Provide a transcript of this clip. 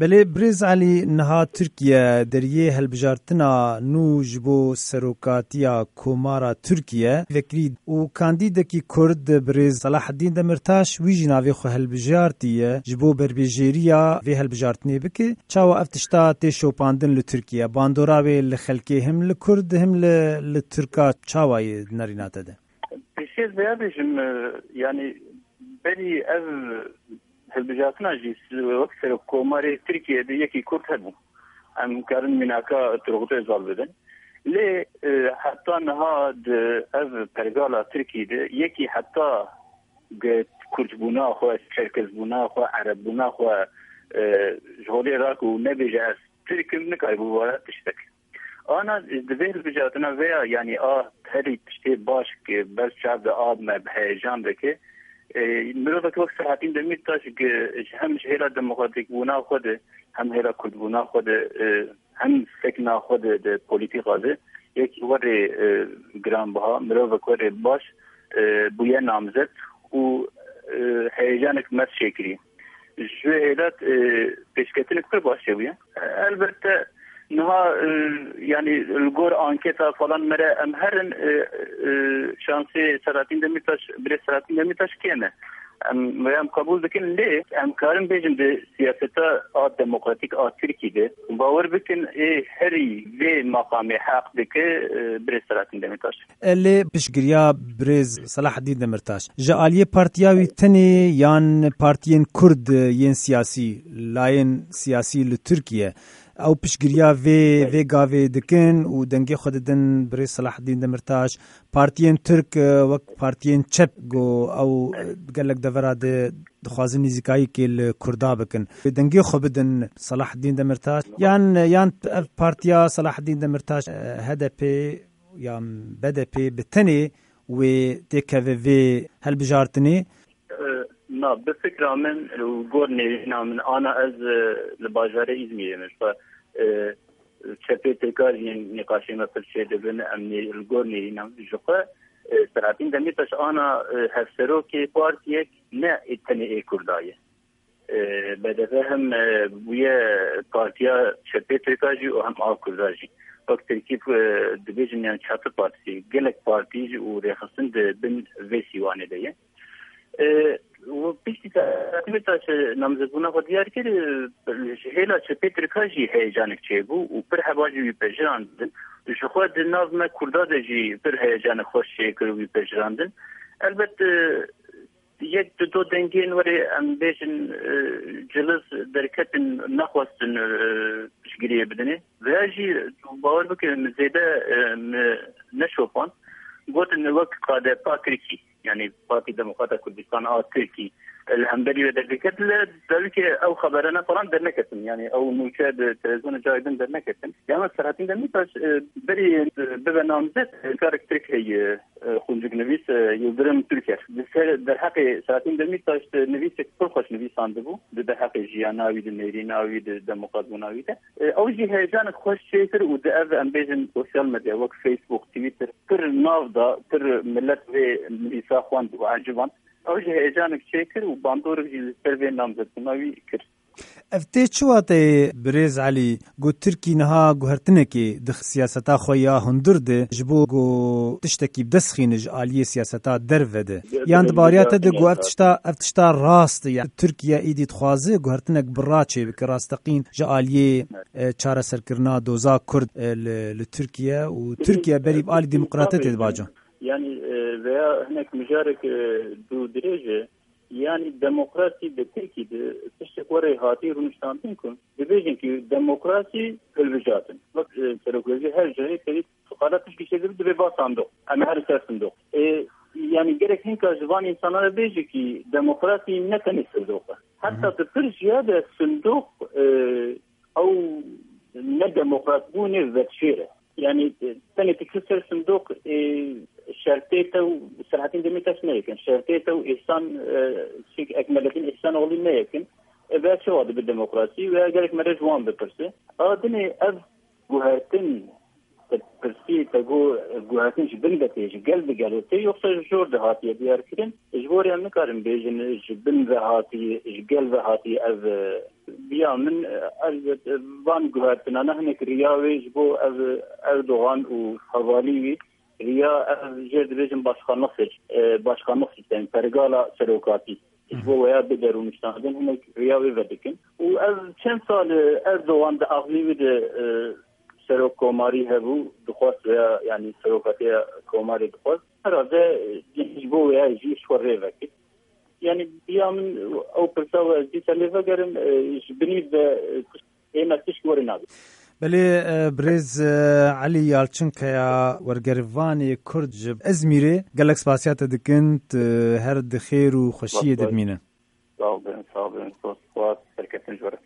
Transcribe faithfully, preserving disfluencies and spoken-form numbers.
بله برز علی نها ترکیه دریه هلبجارتنا نو جبو سروکاتیا کومارا ترکیه فکری و کاندیدکی کرد برز صلاح الدین دمرتاش ویجی ناوی خو هلبجارتیه جبو بربیجیریا وی هلبجارتنی بکی چاو افتشتا تشو پاندن لترکیه باندوراوی لخلکی هم لکرد هم لترکا چاوای نریناته ده بشير بيابجم يعني بني اف هالبجاتنا جيس وكسر كوماري تركيا دي يكي كورت هبو ام كارن مناكا ترغوتو ازال بدن لي حتى نهاد اف برغالا تركيا دي يكي حتى كورت بونا خو شركز بونا خو عرب بونا خو جهولي راكو نبيجاس تركي نكاي بوارا تشتك انا دبير بجاتنا ويا يعني اه هري تشتي باش كي بس شعب آب ما بهيجان بكي مرة وقت ساعتين دمير تاش هم هيلا ديمقراطيك بونا خود هم هيلا كرد بونا خود هم سكنا خود د پوليتيك غازي يكي وري جرام بها مرة وقت وري باش بويا نامزد و هيجانك مس شكري جو هيلات بيشكتنك كل باش شوية البته نها يعني الجور انكيتا فلان مرة امهرن شانسي سراتين دميتاش بري سراتين دميتاش كينه ام ويام قبول دكن ليه ام كارن بيجن دي سياستا ا ديمقراطيك ا تركي دي باور بكن اي هري في مقام حق دك بري سراتين دميتاش اللي بشجريا بريز صلاح الدين دمرتاش جاليه بارتياوي تني يان بارتيين كرد ين سياسي لاين سياسي لتركيا او پشگریا وی وی گاوی دکن و دنگی خود دن بری صلاح الدین دمرتاش پارتیین ترک وک پارتیین چپ گو او گلک دورا د دخوازن نزیکایی که کردا بکن دنگی خود دن صلاح الدین دمرتاش یان یان پارتیا صلاح الدین دمرتاش هدف یا بدپ بتنی و تکوی وی هل بجارتنی نا بفكرة من وقورني من أنا أز لباجارة إزمير مش ف شبه تكاري نقاشي ما في الشيء دبن أمني القورني نعم جقة سرعتين دميتش أنا هفسروكي بارتيك نا اتني اي كرداية بدأ فهم ويا بارتيا شبه تكاري وهم آه كرداجي وقت تركيب دبيجن يعني شاطر بارتي قلق بارتيج وريخصن بن فيسيواني ديه و پیشتی تاش نامزدبونا خود دیار کرد هیلا چه پیتر کاجی هیجانک چه بو و پر حواجی وی پجراندن جو خود ناز ما کردا دجی پر هیجان خوش شکر وی پجراندن البته یک دو دنگین وری ام بیشن جلس درکتن نخواستن پشگیری بدنه و جی باور بکن زیده نشوفان قلت وقت قاده پاکرکی يعني بارتي ديمقراطية كردستان اه تركي الهمبري ودركت ذلك او خبرنا طبعا درنكتن يعني او مشاهد تلفزيون جايدن درنكتن يعني سرعتين دميتاش بري ببرنامجات كاركترك هي خونجك نفيس يلدرم تركيا در حق سرعتين دميتاش نفيس كل خوش نفيس عندبو در حق جياناوي دنيريناوي ديمقراط بناوي او جي هيجان خوش شيكر وده اف امبيجن سوشيال ميديا وك فيسبوك تويتر تر نافدا تر ملت في اخوان وعجبان اوجه هيجانك شكر وباندورك سيرفي نامزد بناوي كر افتي چواته بريز علي گو تركي نها گوهرتنكي دخ سياستا خويا هندرد جبو گو تشتكي بدسخينج آلية سياستا درفده يعني دبارياته ده گو افتشتا افتشتا راست يعني تركيا ايدي تخوازه گوهرتنك براچه بك راستقين جا آلية چارة سركرنا دوزا كرد لتركيا وتركيا بريب آلي ديمقراطية تدباجو يعني veya هناك مشارك دو درجة يعني ديمقراطي بتركي تشتك وري هاتي رونشتانتين كن ببيجن كي ديمقراطي الوجاتن وقت تركوزي هر جاي كريت فقالات تشكي شكل دبي باصندوق أما هر سر صندوق يعني جرك هنكا جوان إنسانا بيجي كي ديمقراطي نتني صندوقه حتى تفرج هذا الصندوق أو نديمقراط بوني ذاتشيره يعني تاني تكسر صندوق شرطيته سرعتين دميتاش ما يمكن شرطيته وإحسان شيك أكملتين إحسان أولي ما يمكن إذا شو هذا بالديمقراطية وقالك مرة جوان ببرسه أدني أذ جهتين پرسی تگو گوهاتن جبن بتیج قلب قالوتي يوصل جور دهاتي ديار كرين جبور يعني كارم بيجن جبن دهاتي قلب هاتي از بيا من از بان گوهاتن انا هنك رياوي جبو از اردوغان وحواليوي ريا از جرد بيجن باشخان نصر باشخان نصر يعني فرقالا سلوكاتي جبو ويا بدرون مشتاهدين هنك رياوي ودكن واز چند سال اردوغان ده اغليوي ده سروک کوماری هبو دخواست و یعنی سروکاتی کوماری دخواست هراده جیبو و جیش وره وکی یعنی بیامن او پرساو از دیتا لیفا گرم بنید اینا تشکوری نابی. بله برز علی یالچنکه یا ورگروانی کرد جب ازمیره گلک سپاسیات دکند هر دخیر و خوشی دبمینه. صابن صابن صوت خواست سرکتن جوره.